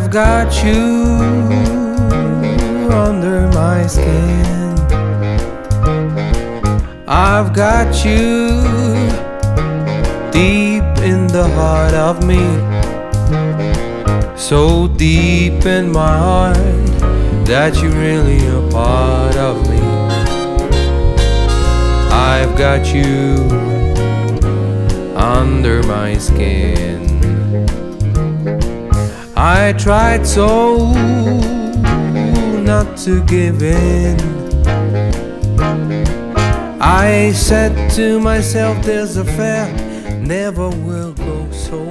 I've got you under my skin. I've got you deep in the heart of me, so deep in my heart that you're really a part of me. I've got you under my skin. I tried so not to give in. I said to myself, this affair never will go so